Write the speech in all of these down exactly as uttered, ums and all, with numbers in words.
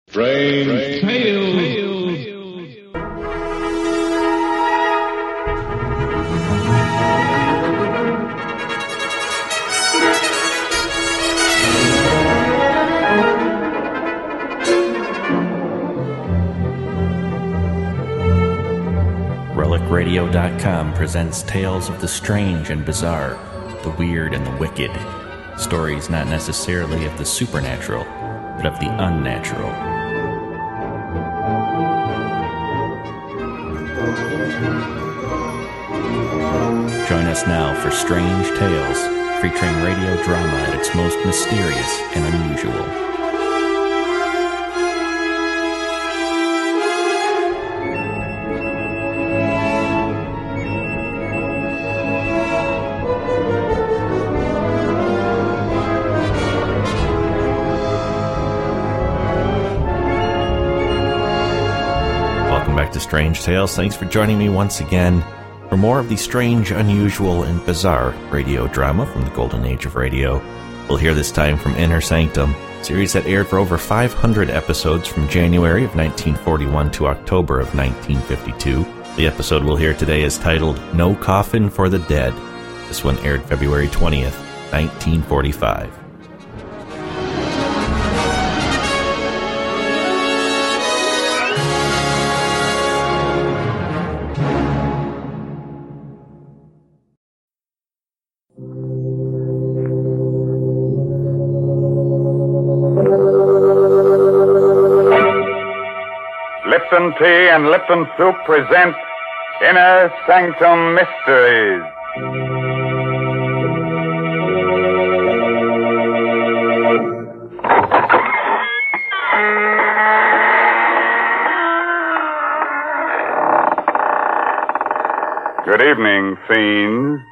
Strange Tales. Relic Radio dot com presents tales of the strange and bizarre, the weird and the wicked. Stories not necessarily of the supernatural, but of the unnatural. Join us now for Strange Tales, featuring radio drama at its most mysterious and unusual. Welcome back to Strange Tales. Thanks for joining me once again for more of the strange, unusual, and bizarre radio drama from the golden age of radio. We'll hear this time from Inner Sanctum, a series that aired for over five hundred episodes from January of nineteen forty-one to October of nineteen fifty-two. The episode we'll hear today is titled No Coffin for the Dead. This one aired February twentieth, nineteen forty-five. Lipton Tea and Lipton Soup present Inner Sanctum Mysteries. Good evening, fiends.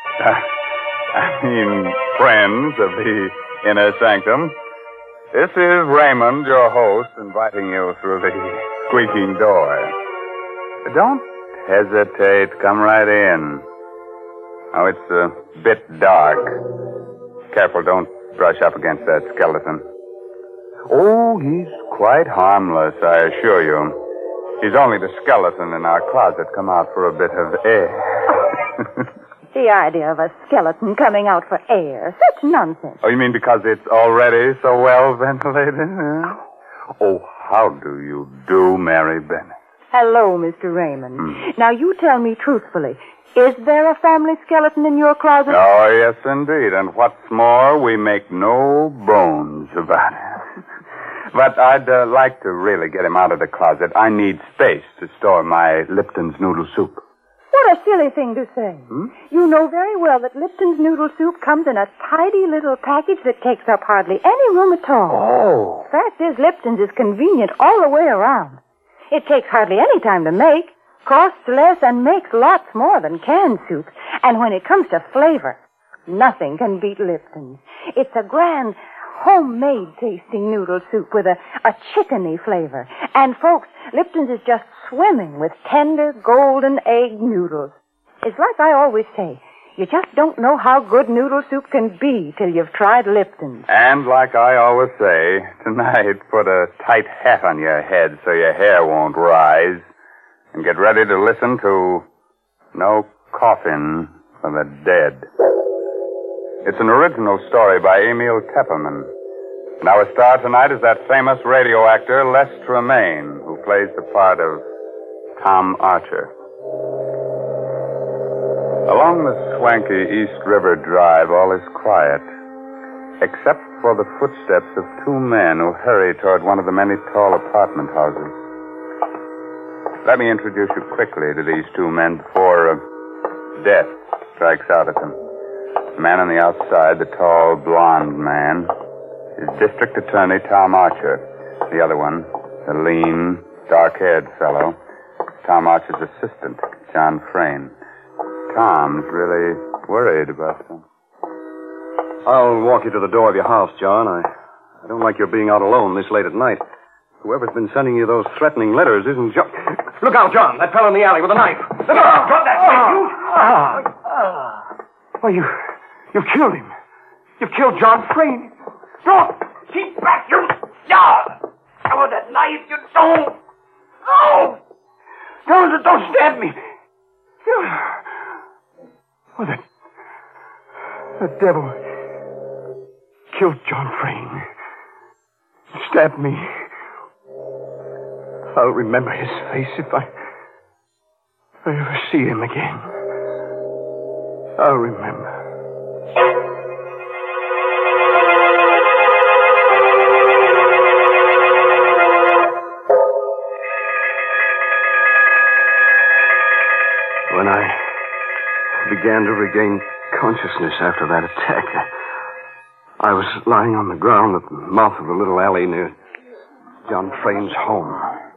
I mean, friends of the Inner Sanctum. This is Raymond, your host, inviting you through the squeaking door. Don't hesitate. Come right in. Oh, it's a bit dark. Careful, don't brush up against that skeleton. Oh, he's quite harmless, I assure you. He's only the skeleton in our closet come out for a bit of air. The idea of a skeleton coming out for air. Such nonsense. Oh, you mean because it's already so well ventilated? Huh? Oh, how do you do, Mary Bennett? Hello, Mister Raymond. Hmm. Now, you tell me truthfully, is there a family skeleton in your closet? Oh, yes, indeed. And what's more, we make no bones about it. But I'd uh, like to really get him out of the closet. I need space to store my Lipton's noodle soup. What a silly thing to say. Hmm? You know very well that Lipton's noodle soup comes in a tidy little package that takes up hardly any room at all. Oh. Fact is, Lipton's is convenient all the way around. It takes hardly any time to make, costs less, and makes lots more than canned soup. And when it comes to flavor, nothing can beat Lipton's. It's a grand, homemade tasting noodle soup with a, a chickeny flavor. And folks, Lipton's is just swimming with tender golden egg noodles. It's like I always say, you just don't know how good noodle soup can be till you've tried Lipton's. And like I always say, tonight put a tight hat on your head so your hair won't rise. And get ready to listen to No Coffin for the Dead. It's an original story by Emil Tepperman. And our star tonight is that famous radio actor, Les Tremaine, who plays the part of Tom Archer. Along the swanky East River Drive, all is quiet, except for the footsteps of two men who hurry toward one of the many tall apartment houses. Let me introduce you quickly to these two men before uh, death strikes out at them. The man on the outside, the tall, blonde man, is District Attorney Tom Archer. The other one, the lean, dark-haired fellow, Tom Archer's assistant, John Frayne. Tom's really worried about them. I'll walk you to the door of your house, John. I, I don't like your being out alone this late at night. Whoever's been sending you those threatening letters isn't John. Look out, John. That fellow in the alley with a knife. Look out. Drop that knife, you. Ah. Ah. Well, you, you've killed him. You've killed John Frayne. Drop. Keep back, you. Ah. I want that knife. No! No! Don't, don't stab me! Oh, that... The devil killed John Frayne. Stabbed me. I'll remember his face if I... if I ever see him again. I'll remember. When I began to regain consciousness after that attack, I was lying on the ground at the mouth of the little alley near John Frayne's home.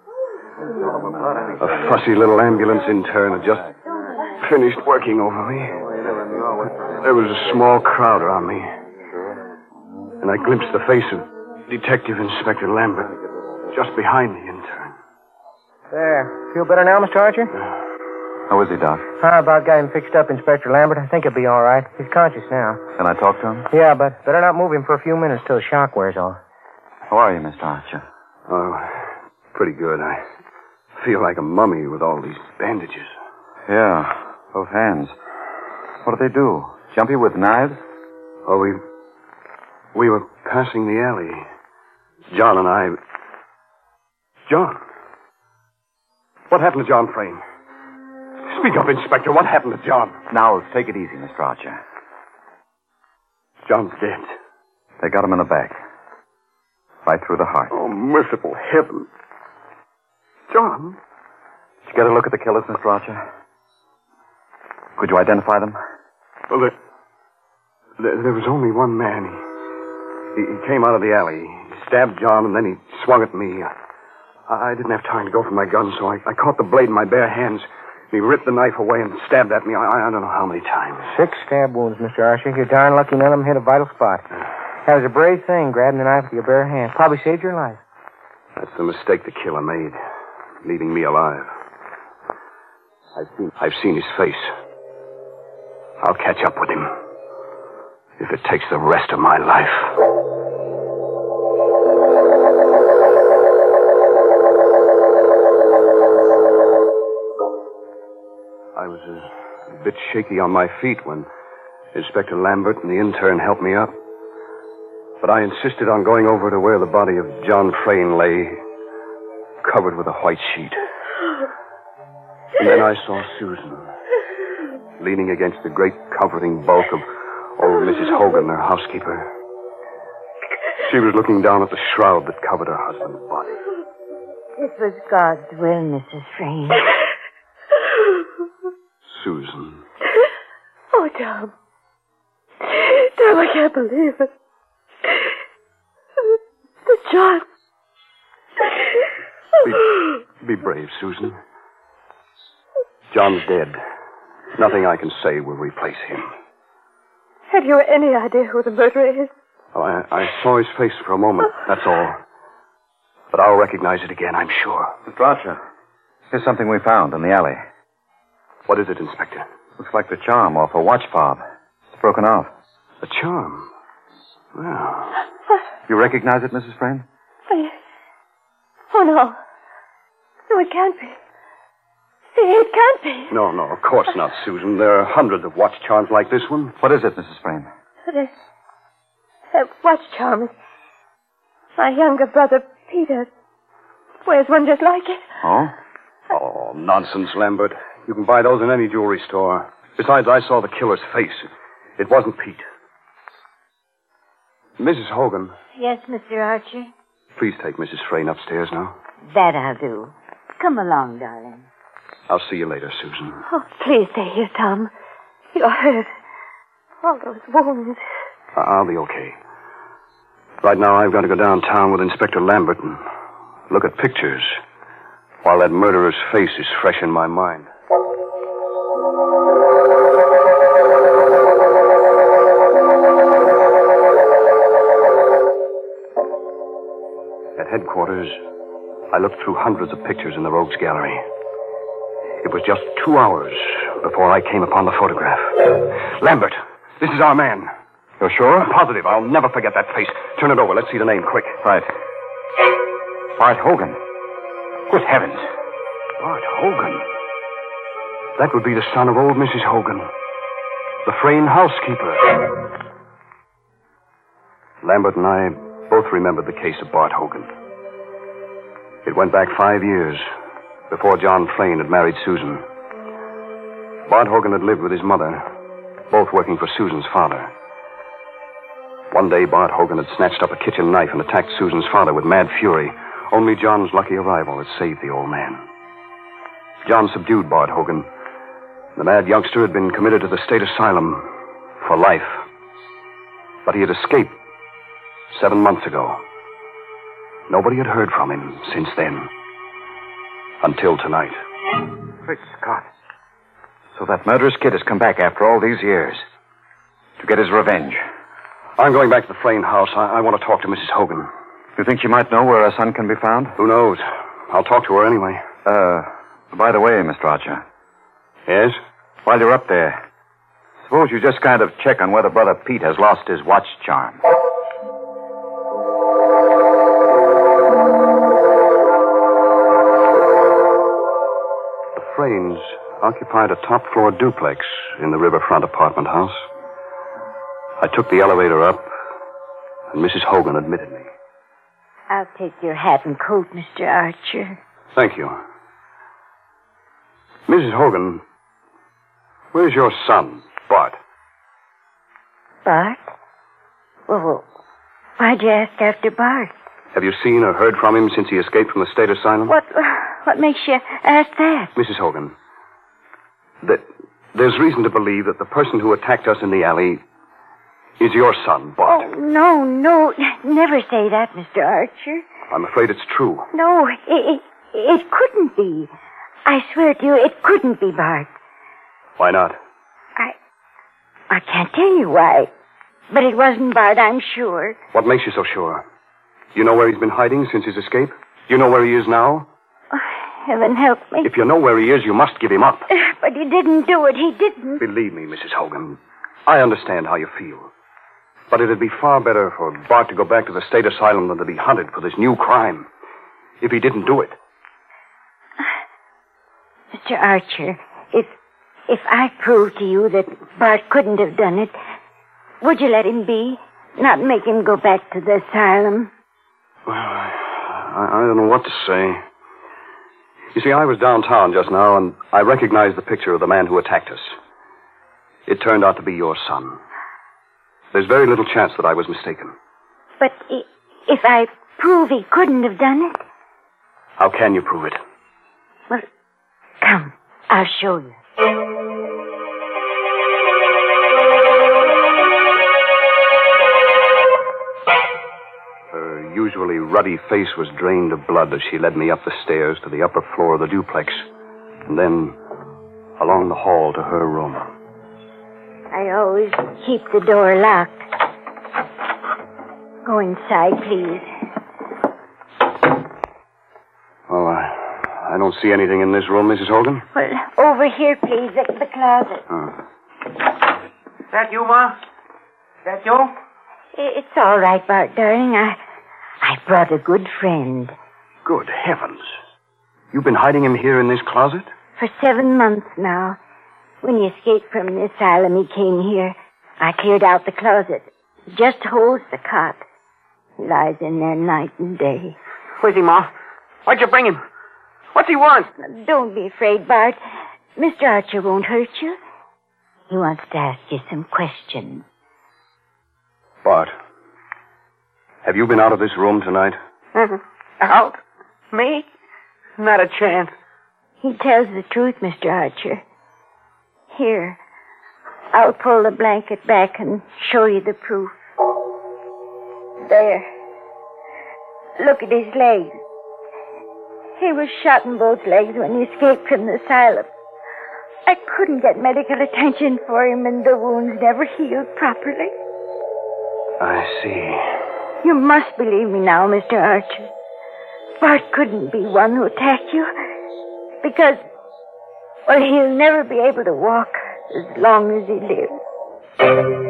A fussy little ambulance intern had just finished working over me. There was a small crowd around me, and I glimpsed the face of Detective Inspector Lambert just behind the intern. There. Feel better now, Mister Archer? How is he, Doc? How about got him fixed up, Inspector Lambert? I think he'll be all right. He's conscious now. Can I talk to him? Yeah, but better not move him for a few minutes till the shock wears off. How are you, Mister Archer? Oh, pretty good. I feel like a mummy with all these bandages. Yeah, both hands. What do they do? Jump you with knives? Oh, we... We were passing the alley. John and I... John? What happened to John Frayne? Speak up, Inspector. What happened to John? Now, take it easy, Mister Archer. John's dead. They got him in the back. Right through the heart. Oh, merciful heaven. John? Did you get a look at the killers, Mister Archer? Could you identify them? Well, there, there, there was only one man. He, he came out of the alley. He stabbed John, and then he swung at me. I, I didn't have time to go for my gun, so I, I caught the blade in my bare hands. He ripped the knife away and stabbed at me. I, I don't know how many times. Six stab wounds, Mister Archer. You're darn lucky none of them hit a vital spot. That was a brave thing, grabbing the knife with your bare hand. Probably saved your life. That's the mistake the killer made, leaving me alive. I've seen, I've seen his face. I'll catch up with him, if it takes the rest of my life. I was a, a bit shaky on my feet when Inspector Lambert and the intern helped me up. But I insisted on going over to where the body of John Frayne lay, covered with a white sheet. And then I saw Susan, leaning against the great comforting bulk of old Missus Hogan, her housekeeper. She was looking down at the shroud that covered her husband's body. It was God's will, Missus Frayne. Susan. Oh, Tom. Tom, I can't believe it. The John. Be, be brave, Susan. John's dead. Nothing I can say will replace him. Have you any idea who the murderer is? Oh, I, I saw his face for a moment, that's all. But I'll recognize it again, I'm sure. Mister Archer, here's something we found in the alley. What is it, Inspector? Looks like the charm off a watch fob. It's broken off. A charm? Well... You recognize it, Missus Frayne? Oh, oh, no. No, it can't be. It can't be. No, no, of course not, Susan. There are hundreds of watch charms like this one. What is it, Missus Frayne? The, the watch charm. My younger brother, Peter, wears one just like it. Oh? Oh, nonsense, Lambert. You can buy those in any jewelry store. Besides, I saw the killer's face. It wasn't Pete. Missus Hogan. Yes, Mister Archer? Please take Missus Frayne upstairs now. That I'll do. Come along, darling. I'll see you later, Susan. Oh, please stay here, Tom. You're hurt. All those wounds. I- I'll be okay. Right now, I've got to go downtown with Inspector Lambert and look at pictures while that murderer's face is fresh in my mind. At headquarters, I looked through hundreds of pictures in the Rogues Gallery. It was just two hours before I came upon the photograph. Lambert, this is our man. You're sure? I'm positive. I'll never forget that face. Turn it over. Let's see the name, quick. Right. Bart Hogan. Good heavens. Bart Hogan. That would be the son of old Missus Hogan, the Frayne housekeeper. Lambert and I both remembered the case of Bart Hogan. It went back five years before John Frayne had married Susan. Bart Hogan had lived with his mother, both working for Susan's father. One day, Bart Hogan had snatched up a kitchen knife and attacked Susan's father with mad fury. Only John's lucky arrival had saved the old man. John subdued Bart Hogan. The mad youngster had been committed to the state asylum for life. But he had escaped seven months ago. Nobody had heard from him since then. Until tonight. Great Scott. So that murderous kid has come back after all these years to get his revenge. I'm going back to the Frayne house. I, I want to talk to Missus Hogan. You think she might know where her son can be found? Who knows? I'll talk to her anyway. Uh, by the way, Mister Archer. Yes? While you're up there, suppose you just kind of check on whether Brother Pete has lost his watch charm. The Fraynes occupied a top-floor duplex in the riverfront apartment house. I took the elevator up, and Missus Hogan admitted me. I'll take your hat and coat, Mister Archer. Thank you. Missus Hogan, where's your son, Bart? Bart? Well, why'd you ask after Bart? Have you seen or heard from him since he escaped from the state asylum? What, what makes you ask that? Missus Hogan, that there's reason to believe that the person who attacked us in the alley is your son, Bart. Oh, no, no. Never say that, Mister Archer. I'm afraid it's true. No, it, it, it couldn't be. I swear to you, it couldn't be Bart. Why not? I... I can't tell you why. But it wasn't Bart, I'm sure. What makes you so sure? You know where he's been hiding since his escape? You know where he is now? Oh, heaven help me. If you know where he is, you must give him up. But he didn't do it. He didn't. Believe me, Missus Hogan, I understand how you feel. But it'd be far better for Bart to go back to the state asylum than to be hunted for this new crime. If he didn't do it. Mister Archer, if if I prove to you that Bart couldn't have done it, would you let him be? Not make him go back to the asylum? Well, I, I don't know what to say. You see, I was downtown just now, and I recognized the picture of the man who attacked us. It turned out to be your son. There's very little chance that I was mistaken. But i- if I prove he couldn't have done it? How can you prove it? Well, come, I'll show you. Her usually ruddy face was drained of blood as she led me up the stairs to the upper floor of the duplex, and then along the hall to her room. I always keep the door locked. Go inside, please. Well, I, I don't see anything in this room, Missus Hogan. Well, over here, please, at the closet. Oh. Is that you, Ma? Is that you? It's all right, Bart, darling. I, I brought a good friend. Good heavens. You've been hiding him here in this closet? For seven months now. When he escaped from the asylum, he came here. I cleared out the closet. It just holds the cot. He lies in there night and day. Where's he, Ma? Why'd you bring him? What's he want? Don't be afraid, Bart. Mister Archer won't hurt you. He wants to ask you some questions. Bart, have you been out of this room tonight? Out? Me? Not a chance. He tells the truth, Mister Archer. Here, I'll pull the blanket back and show you the proof. There. Look at his legs. He was shot in both legs when he escaped from the asylum. I couldn't get medical attention for him, and the wounds never healed properly. I see. You must believe me now, Mister Archer. Bart couldn't be one who attacked you. Because, well, he'll never be able to walk as long as he lives.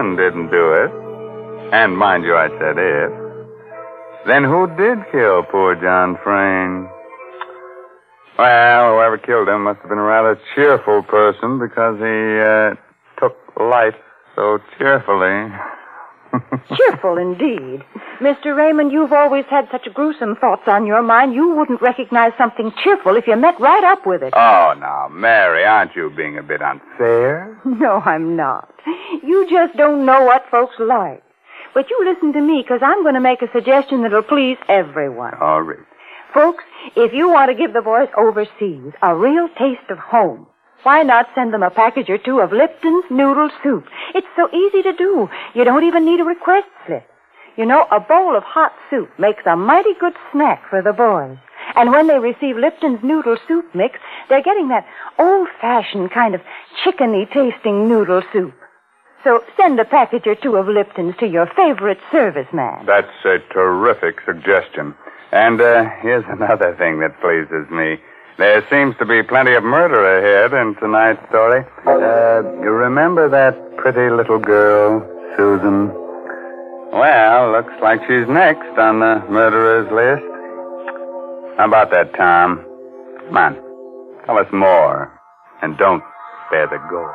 Susan didn't do it, and mind you, I said if, then who did kill poor John Frayne? Well, whoever killed him must have been a rather cheerful person because he uh, took life so cheerfully. Cheerful indeed. Mister Raymond, you've always had such gruesome thoughts on your mind, you wouldn't recognize something cheerful if you met right up with it. Oh, now, Mary, aren't you being a bit unfair? No, I'm not. You just don't know what folks like. But you listen to me, because I'm going to make a suggestion that'll please everyone. All right. Folks, if you want to give the boys overseas a real taste of home, why not send them a package or two of Lipton's noodle soup? It's so easy to do. You don't even need a request slip. You know, a bowl of hot soup makes a mighty good snack for the boys. And when they receive Lipton's noodle soup mix, they're getting that old-fashioned kind of chickeny-tasting noodle soup. So send a package or two of Lipton's to your favorite serviceman. That's a terrific suggestion. And uh, here's another thing that pleases me. There seems to be plenty of murder ahead in tonight's story. Uh, you remember that pretty little girl, Susan? Well, looks like she's next on the murderer's list. How about that, Tom? Come on, tell us more. And don't spare the gore.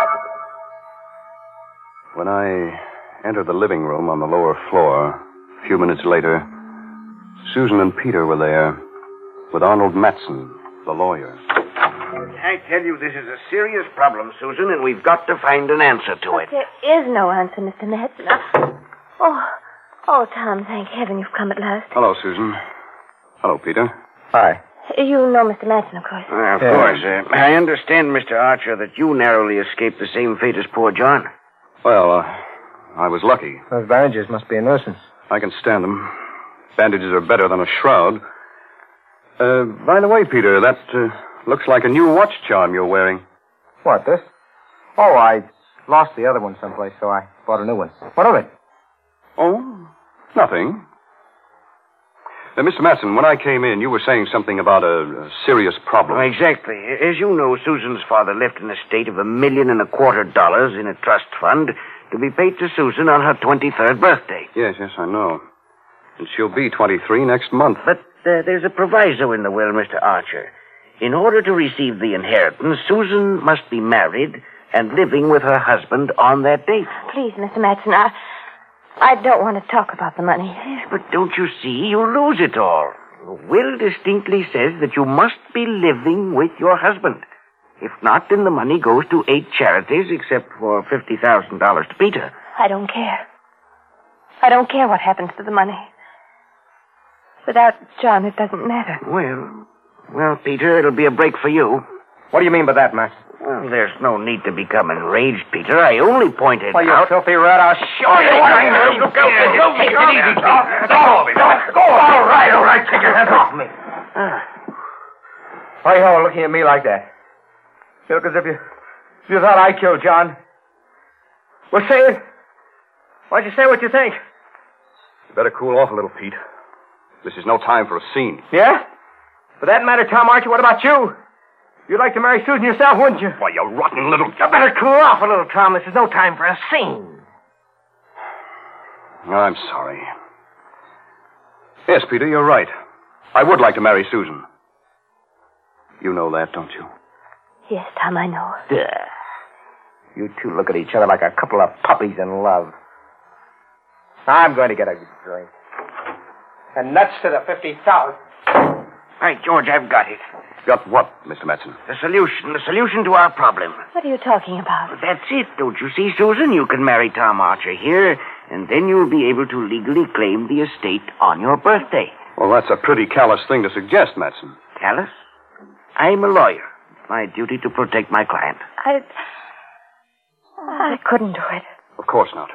When I entered the living room on the lower floor, a few minutes later, Susan and Peter were there with Arnold Matson, the lawyer. I tell you, this is a serious problem, Susan, and we've got to find an answer to But it. there is no answer, Mister Matson. Oh, oh, Tom, thank heaven you've come at last. Hello, Susan. Hello, Peter. Hi. You know Mister Matson, of course. Uh, of Yeah. course. Uh, I understand, Mister Archer, that you narrowly escaped the same fate as poor John. Well, uh, I was lucky. Those bandages must be a nuisance. I can stand them. Bandages are better than a shroud. Uh, by the way, Peter, that uh, looks like a new watch charm you're wearing. What, this? Oh, I lost the other one someplace, so I bought a new one. What of it? Oh, nothing. Uh, Mister Matson, when I came in, you were saying something about a, a serious problem. Oh, exactly. As you know, Susan's father left an estate of a million and a quarter dollars in a trust fund to be paid to Susan on her twenty-third birthday. Yes, yes, I know. And she'll be twenty-three next month. But uh, there's a proviso in the will, Mister Archer. In order to receive the inheritance, Susan must be married and living with her husband on that date. Please, Mister Matson, I, I don't want to talk about the money. Yes, but don't you see? You'll lose it all. The will distinctly says that you must be living with your husband. If not, then the money goes to eight charities, except for fifty thousand dollars to Peter. I don't care. I don't care what happens to the money. Without John, it doesn't matter. Well, well, Peter, it'll be a break for you. What do you mean by that, Max? Well, there's no need to become enraged, Peter. I only pointed Why, you out... filthy rat, I'll show you what I know. Look out, Take take it it easy, easy, Go, Peter. go, go, go. All right, all right, take your hands off me. Why are you all looking at me like that? You look as if you, if you thought I killed John. Well, say it. Why don't you say what you think? You better cool off a little, Pete. This is no time for a scene. Yeah? For that matter, Tom Archer, what about you? You'd like to marry Susan yourself, wouldn't you? Why, you rotten little... You better cool off a little, Tom. This is no time for a scene. I'm sorry. Yes, Peter, you're right. I would like to marry Susan. You know that, don't you? Yes, Tom, I know. Yeah. You two look at each other like a couple of puppies in love. I'm going to get a drink. And nuts to the fifty thousand. Right, George, I've got it. Got what, Mister Matson? The solution, the solution to our problem. What are you talking about? That's it, don't you see, Susan? You can marry Tom Archer here, and then you'll be able to legally claim the estate on your birthday. Well, that's a pretty callous thing to suggest, Matson. Callous? I'm a lawyer. It's my duty to protect my client. I... I couldn't do it. Of course not.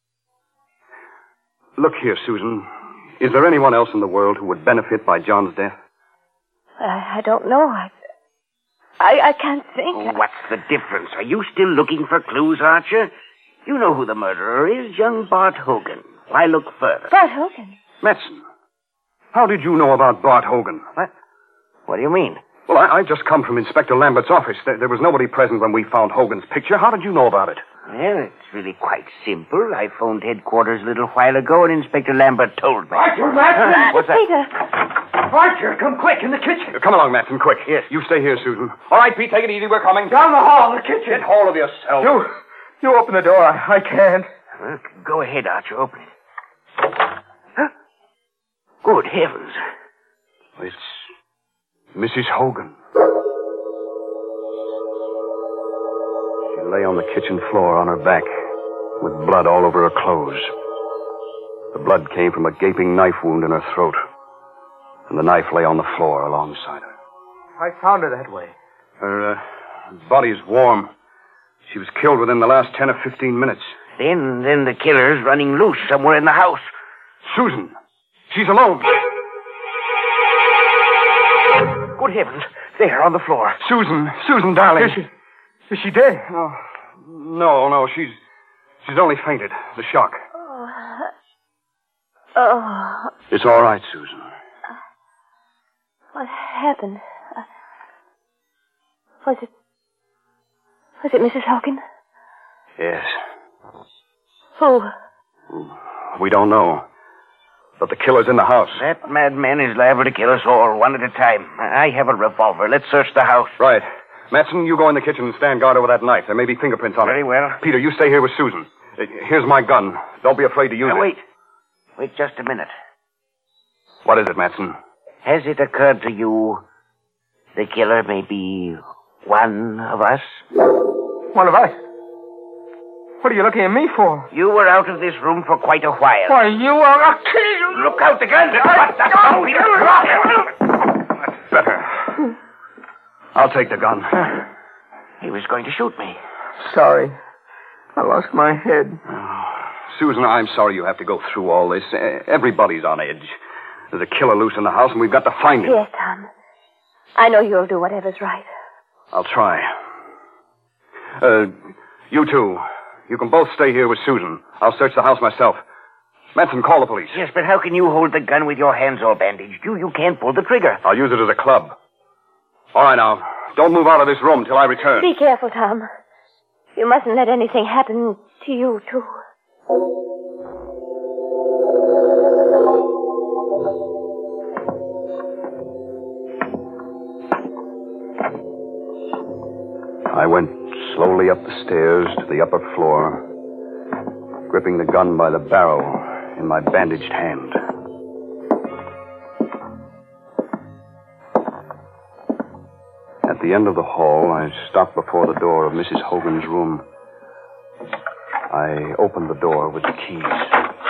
Look here, Susan. Is there anyone else in the world who would benefit by John's death? I, I don't know. I, I, I can't think. Oh, what's the difference? Are you still looking for clues, Archer? You know who the murderer is, young Bart Hogan. Why look further? Bart Hogan. Matson, how did you know about Bart Hogan? What? What do you mean? Well, I, I've just come from Inspector Lambert's office. There, there was nobody present when we found Hogan's picture. How did you know about it? Well, it's really quite simple. I phoned headquarters a little while ago, and Inspector Lambert told me. Archer, Matson! Uh, what's that? Peter. Archer, come quick, in the kitchen. Come along, Matson, quick. Yes. You stay here, Susan. All right, Pete, take it easy. We're coming. Down the hall, in the kitchen. Get hold of yourself. You, you open the door. I, I can't. Well, go ahead, Archer. Open it. Huh? Good heavens. It's Missus Hogan. She lay on the kitchen floor on her back, with blood all over her clothes. The blood came from a gaping knife wound in her throat, and the knife lay on the floor alongside her. I found her that way. Her uh, body's warm. She was killed within the last ten or fifteen minutes. Then, then the killer's running loose somewhere in the house. Susan! She's alone! Good heavens. There, on the floor. Susan! Susan, darling! Is she, is she dead? No, no, no. She's, she's only fainted. The shock. Oh. Oh. It's all right, Susan. What happened? Uh, was it... Was it Missus Hogan? Yes. Who? We don't know. But the killer's in the house. That madman is liable to kill us all, one at a time. I have a revolver. Let's search the house. Right. Matson, you go in the kitchen and stand guard over that knife. There may be fingerprints on it. Very well. Peter, you stay here with Susan. Uh, Here's my gun. Don't be afraid to use Now, it. wait. Wait just a minute. What is it, Matson? Has it occurred to you the killer may be one of us? One of us? What are you looking at me for? You were out of this room for quite a while. Why, you are a kid! Look out, the gun! What the hell, Peter? Drop him! That's better. I'll take the gun. He was going to shoot me. Sorry. I lost my head. Susan, I'm sorry you have to go through all this. Uh, Everybody's on edge. There's a killer loose in the house, and we've got to find him. Yes, Tom. I know you'll do whatever's right. I'll try. Uh, you two, you can both stay here with Susan. I'll search the house myself. Matson, call the police. Yes, but how can you hold the gun with your hands all bandaged? You, you can't pull the trigger. I'll use it as a club. All right, now. Don't move out of this room till I return. Be careful, Tom. You mustn't let anything happen to you, too. I went slowly up the stairs to the upper floor, gripping the gun by the barrel in my bandaged hand. At the end of the hall, I stopped before the door of Missus Hogan's room. I opened the door with the keys.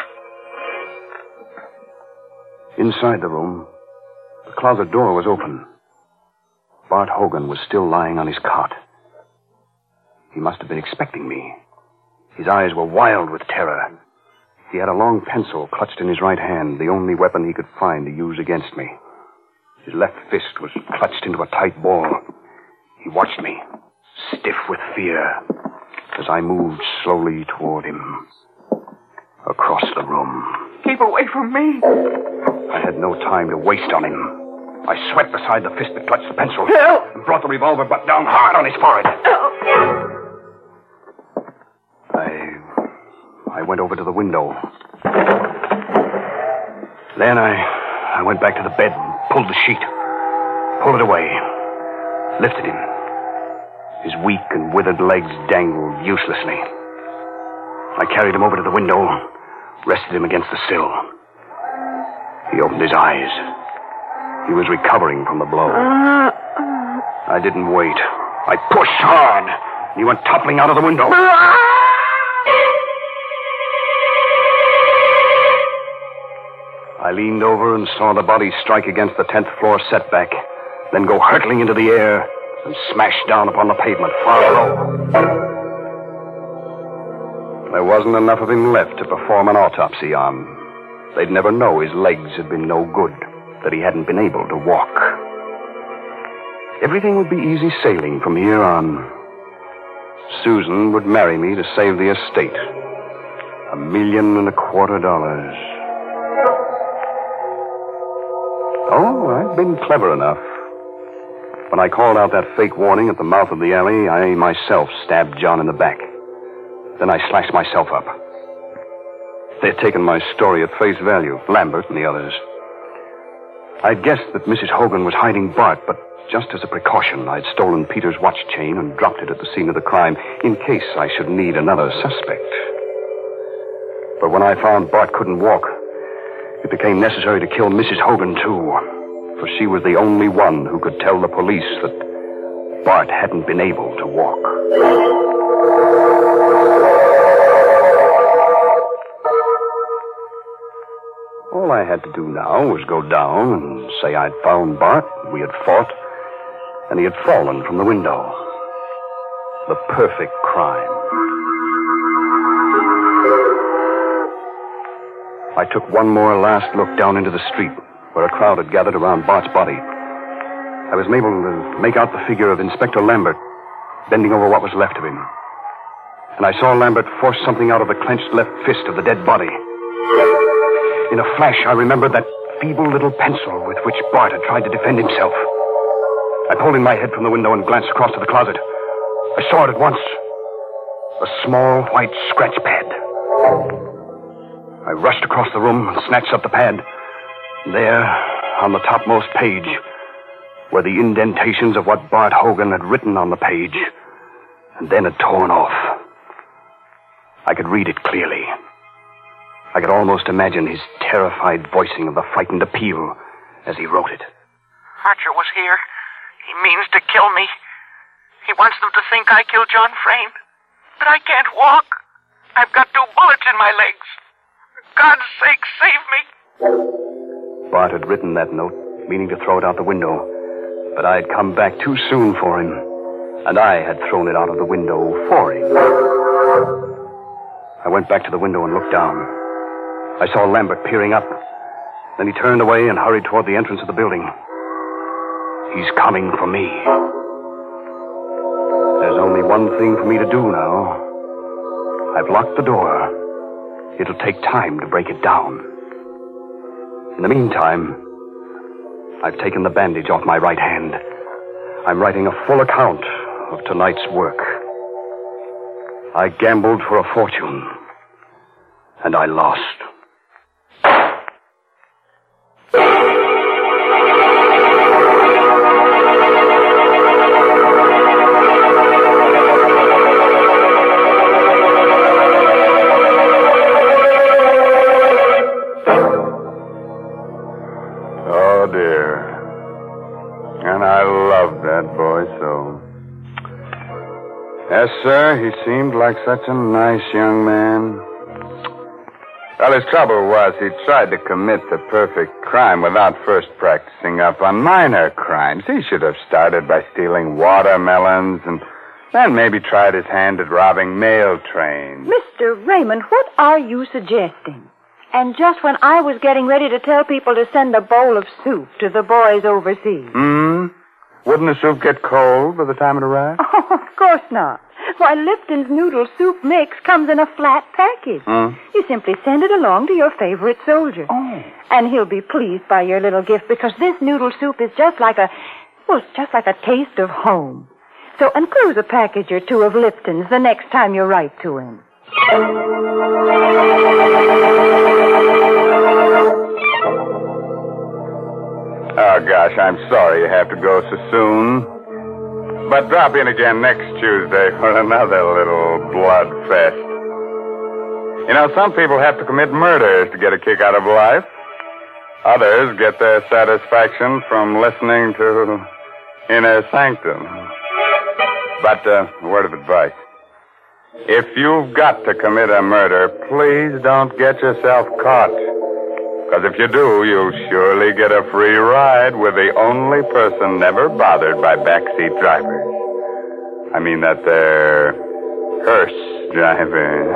Inside the room, the closet door was open. Bart Hogan was still lying on his cot. He must have been expecting me. His eyes were wild with terror. He had a long pencil clutched in his right hand, the only weapon he could find to use against me. His left fist was clutched into a tight ball. He watched me, stiff with fear, as I moved slowly toward him, across the room. Keep away from me. I had no time to waste on him. I swept beside the fist that clutched the pencil Help! and brought the revolver butt down hard on his forehead. I I went over to the window. Then I I went back to the bed and pulled the sheet. Pulled it away. Lifted him. His weak and withered legs dangled uselessly. I carried him over to the window, rested him against the sill. He opened his eyes. He was recovering from the blow. I didn't wait. I pushed hard. He went toppling out of the window. I leaned over and saw the body strike against the tenth floor setback, then go hurtling into the air and smash down upon the pavement far below. There wasn't enough of him left to perform an autopsy on. They'd never know his legs had been no good, that he hadn't been able to walk. Everything would be easy sailing from here on. Susan would marry me to save the estate. A million and a quarter dollars. Oh, I've been clever enough. When I called out that fake warning at the mouth of the alley, I myself stabbed John in the back. Then I slashed myself up. They'd taken my story at face value, Lambert and the others. I'd guessed that Missus Hogan was hiding Bart, but just as a precaution, I'd stolen Peter's watch chain and dropped it at the scene of the crime in case I should need another suspect. But when I found Bart couldn't walk, it became necessary to kill Missus Hogan, too, for she was the only one who could tell the police that Bart hadn't been able to walk. All I had to do now was go down and say I'd found Bart, we had fought, and he had fallen from the window. The perfect crime. I took one more last look down into the street, where a crowd had gathered around Bart's body. I was able to make out the figure of Inspector Lambert, bending over what was left of him. And I saw Lambert force something out of the clenched left fist of the dead body. In a flash, I remembered that feeble little pencil with which Bart had tried to defend himself. I pulled in my head from the window and glanced across to the closet. I saw it at once. A small white scratch pad. I rushed across the room and snatched up the pad. There, on the topmost page, were the indentations of what Bart Hogan had written on the page, and then had torn off. I could read it clearly. I could almost imagine his terrified voicing of the frightened appeal as he wrote it. Archer was here. He means to kill me. He wants them to think I killed John Frayne. But I can't walk. I've got two bullets in my legs. For God's sake, save me. Bart had written that note, meaning to throw it out the window. But I'd come back too soon for him, and I had thrown it out of the window for him. I went back to the window and looked down. I saw Lambert peering up. Then he turned away and hurried toward the entrance of the building. He's coming for me. There's only one thing for me to do now. I've locked the door. It'll take time to break it down. In the meantime, I've taken the bandage off my right hand. I'm writing a full account of tonight's work. I gambled for a fortune, and I lost. Oh, dear. And I loved that boy so. Yes, sir, he seemed like such a nice young man. Well, his trouble was he tried to commit the perfect crime without first practicing up on minor crimes. He should have started by stealing watermelons and then maybe tried his hand at robbing mail trains. Mister Raymond, what are you suggesting? And just when I was getting ready to tell people to send a bowl of soup to the boys overseas. Hmm? Wouldn't the soup get cold by the time it arrived? Oh, of course not. Why, Lipton's noodle soup mix comes in a flat package. Hmm? You simply send it along to your favorite soldier. Oh. And he'll be pleased by your little gift because this noodle soup is just like a, well, it's just like a taste of home. So enclose a package or two of Lipton's the next time you write to him. Oh, gosh, I'm sorry you have to go so soon. But drop in again next Tuesday for another little blood fest. You know, some people have to commit murders to get a kick out of life. Others get their satisfaction from listening to Inner Sanctum. But, uh, a word of advice. If you've got to commit a murder, please don't get yourself caught. Because if you do, you'll surely get a free ride with the only person never bothered by backseat drivers. I mean that they're hearse drivers.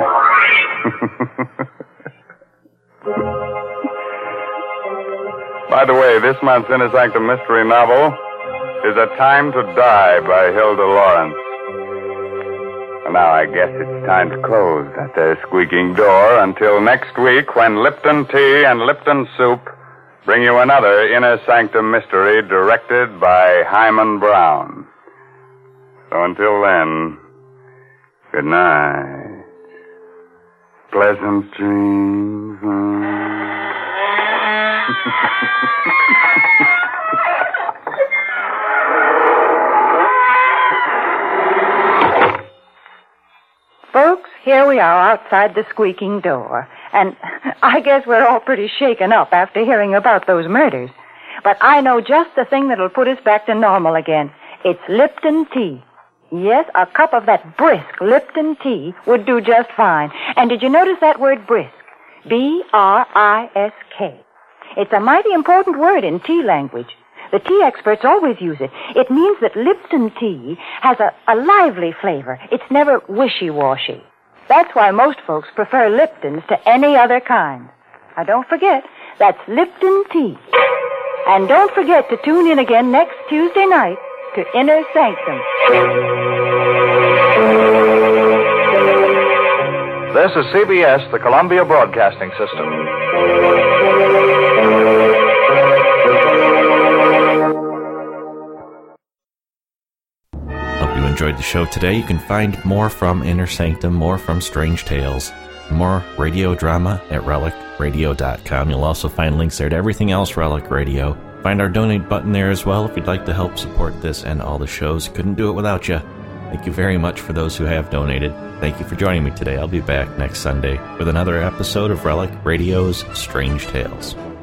By the way, this month's Inner Sanctum mystery novel is A Time to Die by Hilda Lawrence. Now, I guess it's time to close that there squeaking door until next week when Lipton Tea and Lipton Soup bring you another Inner Sanctum mystery directed by Hyman Brown. So until then, good night. Pleasant dreams. Folks, here we are outside the squeaking door. And I guess we're all pretty shaken up after hearing about those murders. But I know just the thing that'll put us back to normal again. It's Lipton tea. Yes, a cup of that brisk Lipton tea would do just fine. And did you notice that word brisk? B R I S K. It's a mighty important word in tea language. The tea experts always use it. It means that Lipton tea has a, a lively flavor. It's never wishy-washy. That's why most folks prefer Lipton's to any other kind. Now, don't forget, that's Lipton tea. And don't forget to tune in again next Tuesday night to Inner Sanctum. This is C B S, the Columbia Broadcasting System. Hope you enjoyed the show today. You can find more from Inner Sanctum, more from Strange Tales, more radio drama at relic radio dot com. You'll also find links there to everything else Relic Radio. Find our donate button there as well if you'd like to help support this and all the shows. Couldn't do it without you. Thank you very much for those who have donated. Thank you for joining me today. I'll be back next Sunday with another episode of Relic Radio's Strange Tales.